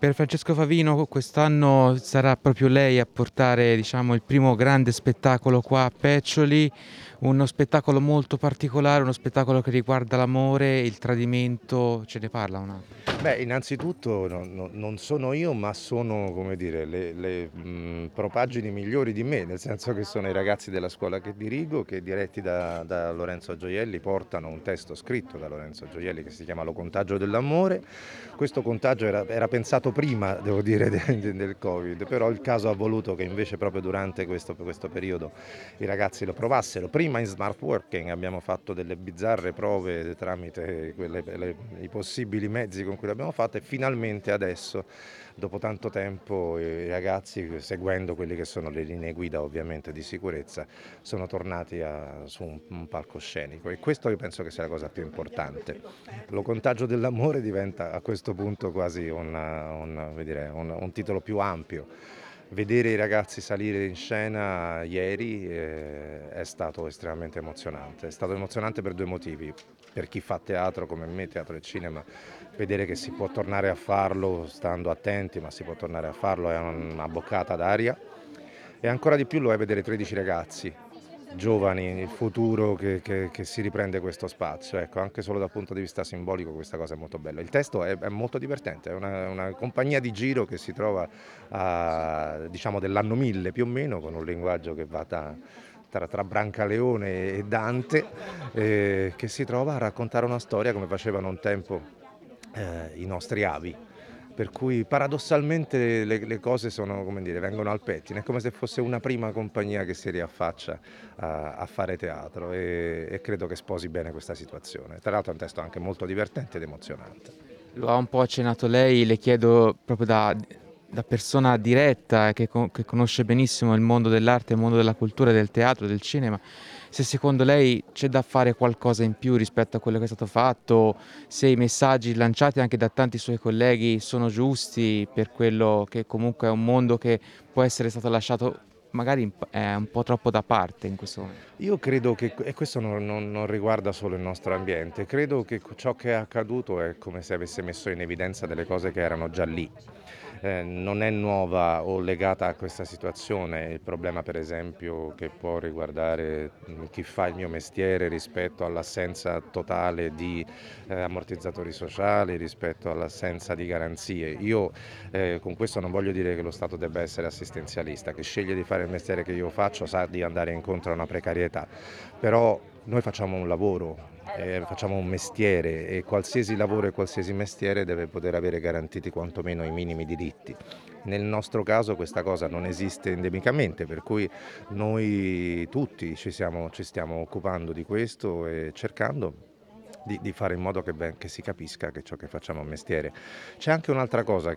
Per Francesco Favino quest'anno sarà proprio lei a portare, diciamo, il primo grande spettacolo qua a Peccioli, uno spettacolo molto particolare, uno spettacolo che riguarda l'amore, il tradimento, ce ne parla un attimo. Beh, innanzitutto non sono io, ma sono, come dire, le propaggini migliori di me, nel senso che sono i ragazzi della scuola che dirigo, che diretti da Lorenzo Gioielli portano un testo scritto da Lorenzo Gioielli che si chiama Lo contagio dell'amore. Questo contagio era pensato prima, devo dire, del Covid, però il caso ha voluto che invece proprio durante questo periodo i ragazzi lo provassero. Prima in smart working abbiamo fatto delle bizzarre prove tramite i possibili mezzi con cui l'abbiamo fatto, e finalmente adesso, dopo tanto tempo, i ragazzi, seguendo quelle che sono le linee guida ovviamente di sicurezza, sono tornati su un palcoscenico, e questo io penso che sia la cosa più importante. Lo contagio dell'amore diventa a questo punto quasi un titolo più ampio. Vedere i ragazzi salire in scena ieri è stato estremamente emozionante. È stato emozionante per due motivi: per chi fa teatro come me, teatro e cinema, vedere che si può tornare a farlo stando attenti, ma si può tornare a farlo, è una boccata d'aria. E ancora di più lo è vedere 13 ragazzi giovani, il futuro che si riprende questo spazio. Ecco, anche solo dal punto di vista simbolico questa cosa è molto bella. Il testo è molto divertente, è una compagnia di giro che si trova diciamo dell'anno 1000 più o meno, con un linguaggio che va tra Brancaleone e Dante, che si trova a raccontare una storia come facevano un tempo i nostri avi. Per cui paradossalmente le cose sono, come dire, vengono al pettine, è come se fosse una prima compagnia che si riaffaccia a fare teatro, e credo che sposi bene questa situazione. Tra l'altro è un testo anche molto divertente ed emozionante. Lo ha un po' accennato lei, le chiedo proprio da persona diretta che conosce benissimo il mondo dell'arte, il mondo della cultura, del teatro, del cinema, se secondo lei c'è da fare qualcosa in più rispetto a quello che è stato fatto, se i messaggi lanciati anche da tanti suoi colleghi sono giusti per quello che comunque è un mondo che può essere stato lasciato magari un po' troppo da parte in questo momento. Io credo che, e questo non riguarda solo il nostro ambiente, credo che ciò che è accaduto è come se avesse messo in evidenza delle cose che erano già lì. Non è nuova o legata a questa situazione il problema, per esempio, che può riguardare chi fa il mio mestiere rispetto all'assenza totale di ammortizzatori sociali, rispetto all'assenza di garanzie. Io con questo non voglio dire che lo Stato debba essere assistenzialista. Chi sceglie di fare il mestiere che io faccio sa di andare incontro a una precarietà, però noi facciamo un lavoro, facciamo un mestiere, e qualsiasi lavoro e qualsiasi mestiere deve poter avere garantiti quantomeno i minimi diritti. Nel nostro caso questa cosa non esiste endemicamente, per cui noi tutti ci stiamo occupando di questo e cercando di fare in modo che si capisca che ciò che facciamo è un mestiere. C'è anche un'altra cosa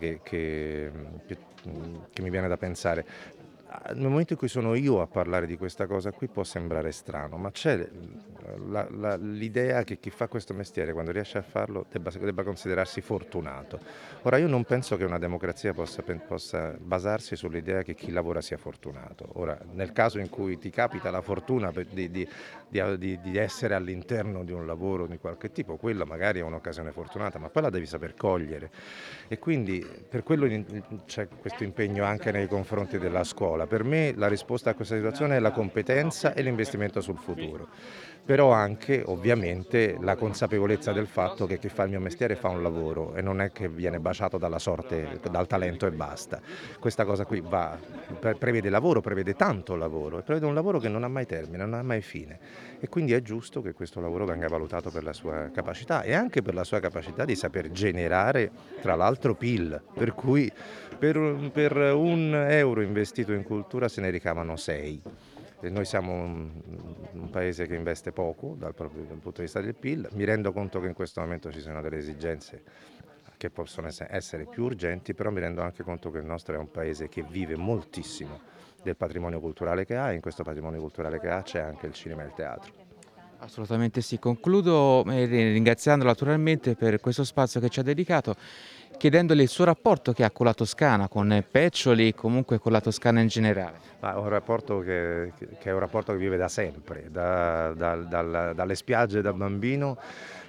che mi viene da pensare. Nel momento in cui sono io a parlare di questa cosa qui può sembrare strano, ma c'è l'idea che chi fa questo mestiere, quando riesce a farlo, debba considerarsi fortunato. Ora, io non penso che una democrazia possa basarsi sull'idea che chi lavora sia fortunato. Ora, nel caso in cui ti capita la fortuna di essere all'interno di un lavoro di qualche tipo, quella magari è un'occasione fortunata, ma poi la devi saper cogliere. E quindi per quello c'è questo impegno anche nei confronti della scuola. Per me la risposta a questa situazione è la competenza e l'investimento sul futuro, però anche ovviamente la consapevolezza del fatto che chi fa il mio mestiere fa un lavoro e non è che viene baciato dalla sorte, dal talento e basta. Questa cosa qui prevede lavoro, prevede tanto lavoro, e prevede un lavoro che non ha mai termine, non ha mai fine, e quindi è giusto che questo lavoro venga valutato per la sua capacità e anche per la sua capacità di saper generare, tra l'altro, PIL, per cui per un euro investito in cultura se ne ricavano 6. E noi siamo un paese che investe poco dal punto di vista del PIL. Mi rendo conto che in questo momento ci sono delle esigenze che possono essere più urgenti, però mi rendo anche conto che il nostro è un paese che vive moltissimo del patrimonio culturale che ha, e in questo patrimonio culturale che ha c'è anche il cinema e il teatro. Assolutamente sì. Concludo ringraziandolo naturalmente per questo spazio che ci ha dedicato, chiedendole il suo rapporto che ha con la Toscana, con Peccioli, comunque con la Toscana in generale. Ma è un rapporto che è un rapporto che vive da sempre, dalle spiagge da bambino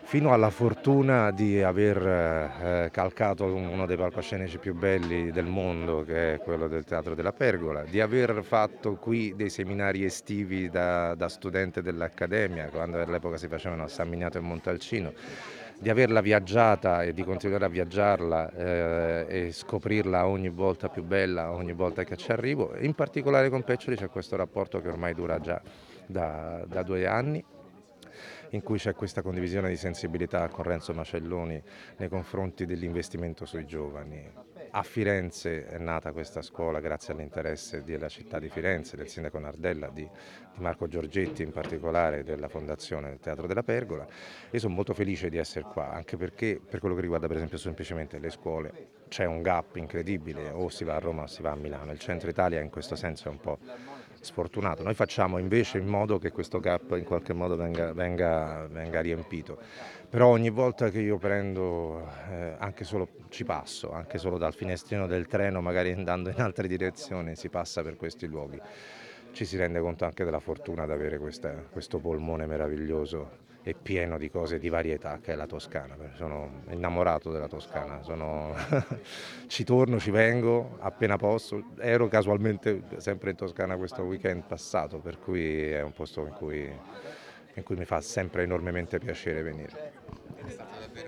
fino alla fortuna di aver calcato uno dei palcoscenici più belli del mondo, che è quello del Teatro della Pergola, di aver fatto qui dei seminari estivi da studente dell'Accademia, quando all'epoca si facevano a San Miniato e Montalcino, di averla viaggiata e di continuare a viaggiarla e scoprirla ogni volta più bella, ogni volta che ci arrivo. In particolare con Peccioli c'è questo rapporto che ormai dura già da 2 anni, in cui c'è questa condivisione di sensibilità con Renzo Macelloni nei confronti dell'investimento sui giovani. A Firenze è nata questa scuola grazie all'interesse della città di Firenze, del sindaco Nardella, di Marco Giorgetti in particolare, della fondazione del Teatro della Pergola. Io sono molto felice di essere qua, anche perché per quello che riguarda per esempio semplicemente le scuole c'è un gap incredibile, o si va a Roma o si va a Milano. Il centro Italia in questo senso è un po' sfortunato. Noi facciamo invece in modo che questo gap in qualche modo venga riempito. Però ogni volta che io prendo, anche solo ci passo, anche solo dal finestrino del treno, magari andando in altre direzioni, si passa per questi luoghi, ci si rende conto anche della fortuna di avere questo polmone meraviglioso e pieno di cose di varietà che è la Toscana. Sono innamorato della Toscana, ci torno, ci vengo appena posso. Ero casualmente sempre in Toscana questo weekend passato, per cui è un posto in cui mi fa sempre enormemente piacere venire.